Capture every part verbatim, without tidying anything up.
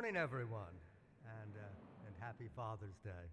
morning, everyone, and, uh, and happy Father's Day.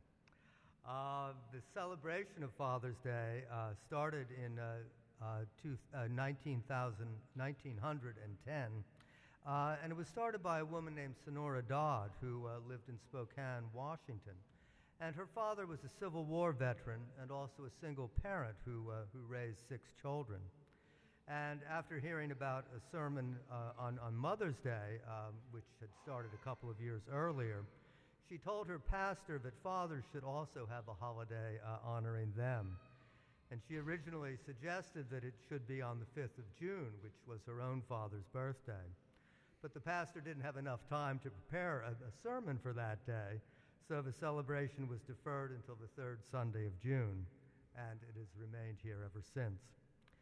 Uh, the celebration of Father's Day uh, started in uh, uh, two, uh, nineteen thousand, nineteen ten, uh, and it was started by a woman named Sonora Dodd, who uh, lived in Spokane, Washington. And her father was a Civil War veteran and also a single parent who, uh, who raised six children. And after hearing about a sermon uh, on, on Mother's Day, um, which had started a couple of years earlier, she told her pastor that fathers should also have a holiday uh, honoring them. And she originally suggested that it should be on the fifth of June, which was her own father's birthday. But the pastor didn't have enough time to prepare a, a sermon for that day, so the celebration was deferred until the third Sunday of June, and it has remained here ever since.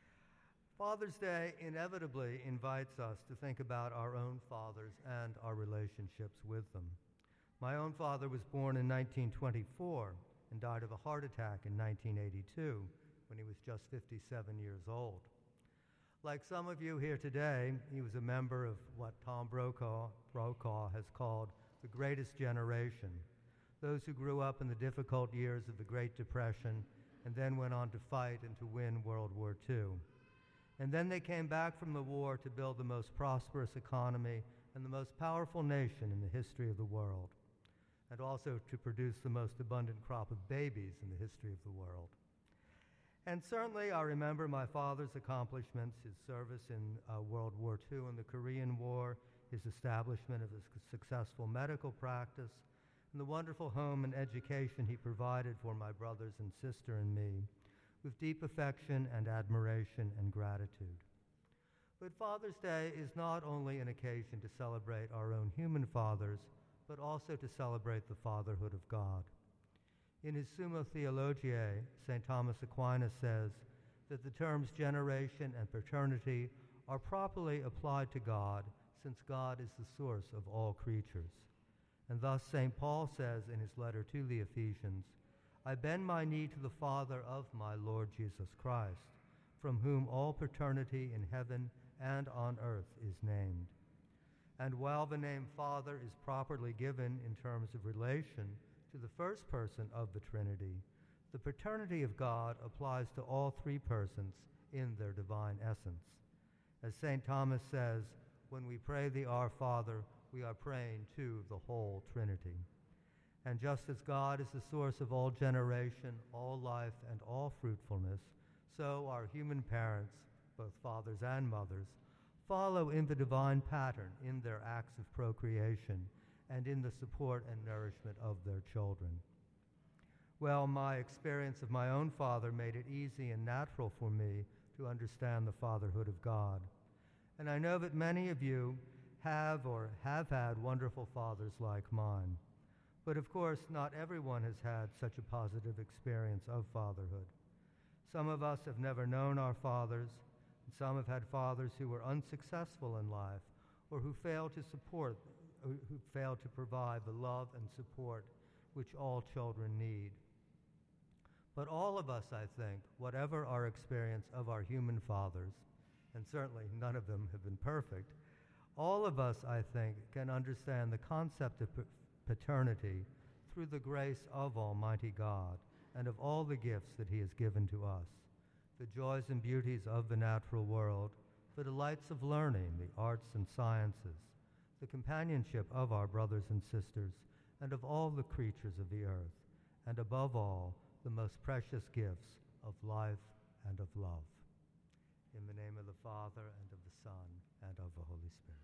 Father's Day inevitably invites us to think about our own fathers and our relationships with them. My own father was born in nineteen twenty-four and died of a heart attack in nineteen eighty-two when he was just fifty-seven years old. Like some of you here today, he was a member of what Tom Brokaw, Brokaw has called the greatest generation, those who grew up in the difficult years of the Great Depression and then went on to fight and to win World War Two. And then they came back from the war to build the most prosperous economy and the most powerful nation in the history of the world, and also to produce the most abundant crop of babies in the history of the world. And certainly I remember my father's accomplishments, his service in uh, World War Two and the Korean War, his establishment of a successful medical practice, and the wonderful home and education he provided for my brothers and sister and me, with deep affection and admiration and gratitude. But Father's Day is not only an occasion to celebrate our own human fathers, but also to celebrate the fatherhood of God. In his Summa Theologiae, Saint Thomas Aquinas says that the terms generation and paternity are properly applied to God, since God is the source of all creatures. And thus Saint Paul says in his letter to the Ephesians, I bend my knee to the Father of my Lord Jesus Christ, from whom all paternity in heaven and on earth is named. And while the name Father is properly given in terms of relation to the first person of the Trinity, the paternity of God applies to all three persons in their divine essence. As Saint Thomas says, when we pray the Our Father, we are praying to the whole Trinity. And just as God is the source of all generation, all life, and all fruitfulness, so our human parents, both fathers and mothers, follow in the divine pattern in their acts of procreation and in the support and nourishment of their children. Well, my experience of my own father made it easy and natural for me to understand the fatherhood of God. And I know that many of you have or have had wonderful fathers like mine. But of course, not everyone has had such a positive experience of fatherhood. Some of us have never known our fathers, and some have had fathers who were unsuccessful in life or who failed to support, who failed to provide the love and support which all children need. But all of us, I think, whatever our experience of our human fathers, and certainly none of them have been perfect, all of us, I think, can understand the concept of paternity through the grace of Almighty God and of all the gifts that he has given to us, the joys and beauties of the natural world, the delights of learning, the arts and sciences, the companionship of our brothers and sisters, and of all the creatures of the earth, and above all, the most precious gifts of life and of love. In the name of the Father, and of the Son, and of the Holy Spirit.